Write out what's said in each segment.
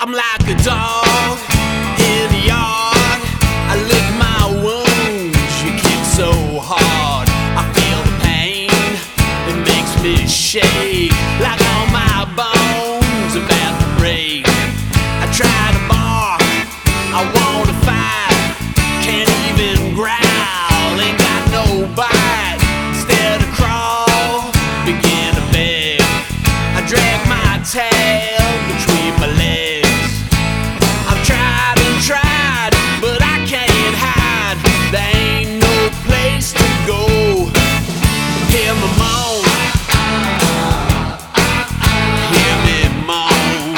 I'm like a dog in the yard. I lick my wounds, you kick so hard. I feel the pain, it makes me shake, like all my bones about to break. I try to bark, I wanna fight, can't even growl, ain't got no bite. Instead of crawl, begin to beg. I drag my tail between my legs. I've tried and tried, but I can't hide. There ain't no place to go. Hear me moan, hear me moan.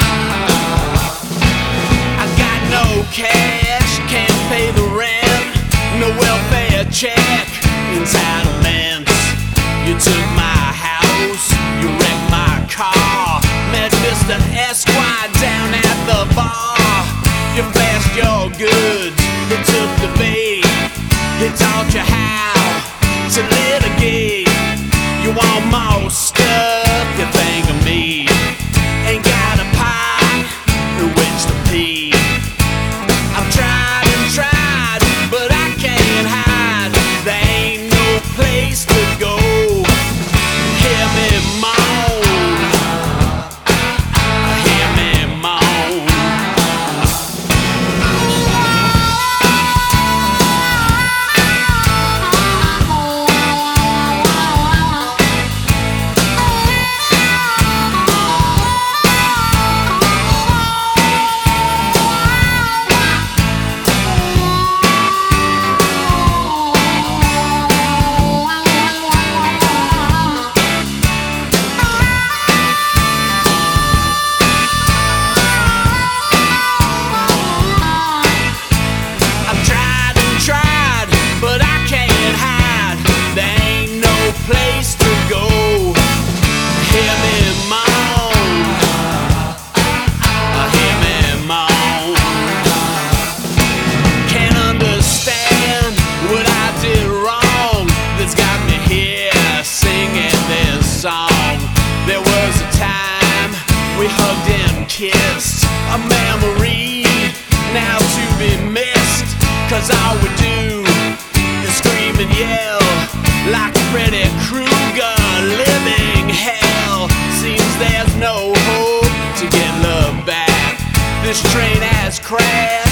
I got no cash, can't pay the rent, no welfare check, entitlements. You took my house, you wrecked my car, met Mr. Esquire down at the bar. You flashed your goods, he took the bait, he taught you how to litigate. You want more stuff, you think of me, ain't got a pot in which to pee. I've tried and tried, but I can't hide. There ain't no place to go. Hear me moan, hear me moan. Place to go. Hear me moan, hear me moan. Can't understand what I did wrong, that's got me here singing this song. There was a time we hugged and kissed, a memory now to be missed. 'Cause all we do is scream and yell like Freddy Krueger, living hell. Seems there's no hope to get love back. This train has crashed.